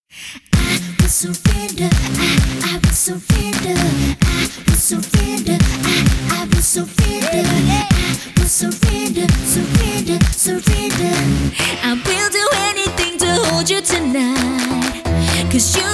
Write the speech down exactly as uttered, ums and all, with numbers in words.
I will surrender. I, I will surrender. I will surrender. I, I will surrender. I will surrender, surrender, surrender. I will do anything to hold you tonight. 'Cause you